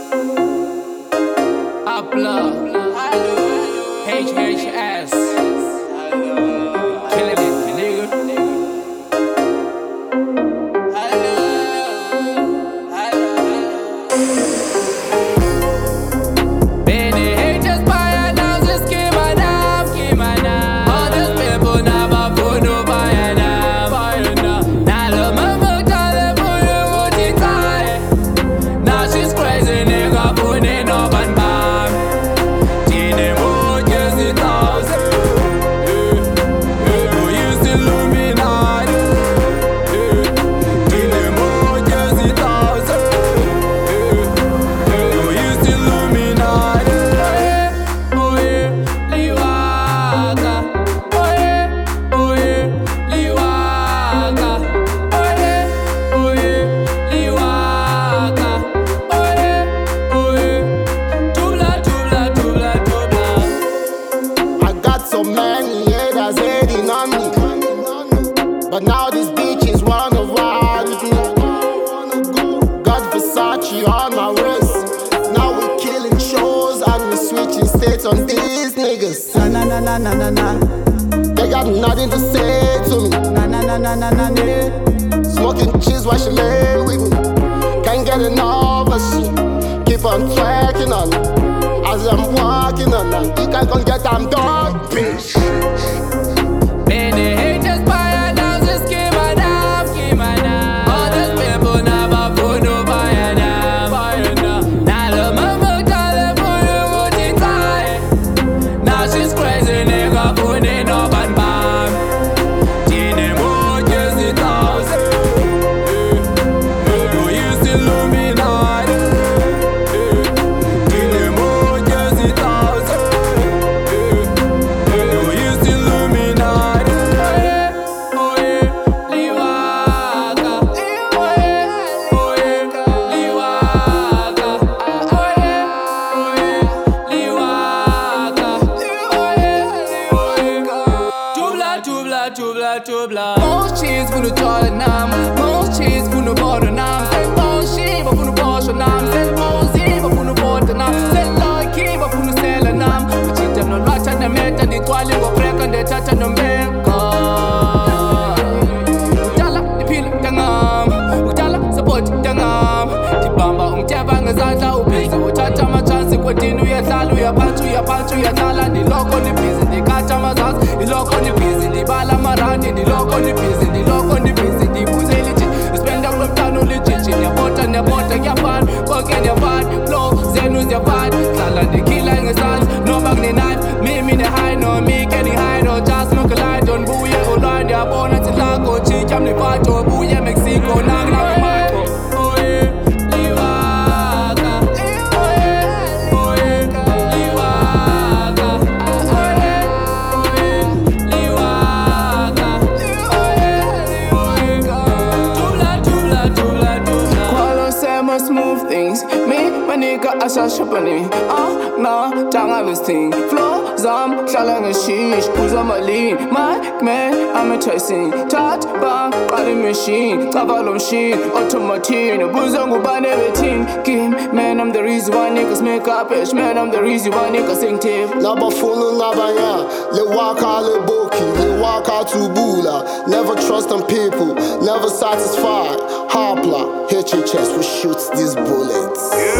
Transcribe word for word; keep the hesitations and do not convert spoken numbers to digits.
Upload H H S Killing it, nigga. Bene haters buy now, just give my name, give my name. All these people never put no buy now, buy now. Now the mama tell them put you what you tie. Now she's crazy, nigga, put it up and bam. Tine mo just it thousand. You used to Illuminati. Tine mo just it thousand. You used to Illuminati. Oh yeah, liwaka. Oh yeah, oh yeah, liwaka. Oh yeah, oh yeah, liwaka. Oh yeah, oh yeah, tubla, tubla, tubla, tubla. I got so many haters hating on me, but now these bitches wanna ride with me. Got Versace on my wrist. Now we killing shows and we switching states on these niggas. Na na na na na na They got nothing to say to me. na na na na na na na. Smoking cheese while she lay with me. Can't get enough of she. Keep on tracking on me. As I'm walking on her, you can't come get them done, bitch. Bene haters buy now, just give my name, give my name. All these people never put no buy now, buy now. Now the mama tell them put you what you tie. Now she's crazy, nigga, put it up and bam. Tine mo just it thousand. You used to Illuminati. Tine mo just it thousand. You used to Illuminati. Oh yeah, liwaka. Oh yeah, oh yeah, liwaka. Oh yeah, oh yeah, liwaka. Oh yeah, oh yeah. Tubla, tubla, tubla, tubla. Most cheese for the toilet nam. Most cheese for the border nam. Say most shit, but for the Porsche nam. Say most zip, but for the border nam. Say lucky, but for the seller nam. But you don't know what I'm at and the toilet will break and the touch and the bank. Utala, the pill, dangam. Utala, support, dangam. The bamba, um, tevanga, zaza, ubisi. Utata, my chance, continue, ya salu, ya panchu, ya panchu, ya tala. The lock on the busy, the catch on my ass. The lock on the busy, the bala marani, the lock on the busy, the lock on the busy, the booze legit. Spend up from town, only chinchin, your button, your button, your pan, fucking your pan, flow, zenus, your pan. Tala, the killer in the stance, no magni knife. Me, me, the high, no, me, getting high, no, just no collide, don't boo, yeah, hold on, the opponent, the lago, chick, I'm the pato, boo, yeah, Mexico, nag, nag, Marco. Oh yeah, liwaka. Oh yeah, oh yeah, liwaka. Oh yeah, oh yeah, liwaka. Oh yeah, oh yeah, tubla, tubla, tubla, tubla. Kwalo sema smooth things. Me, my nigga, asha shapani. Ah, nah, tanga this thing. Flow, zam, shalang a shish. Uza malin. My man, I'm a chasing. Tat, bang, body machine. Cavallo machine, automatine. Buzangu ban everything. Kim, man, I'm the reason why niggas make up ish. Man, I'm the reason why niggas sing tape. Nabafunu nabanya, le waka le boki, le waka tubula. Never trust on people, never satisfied. Hopla, H H S who shoots these bullets.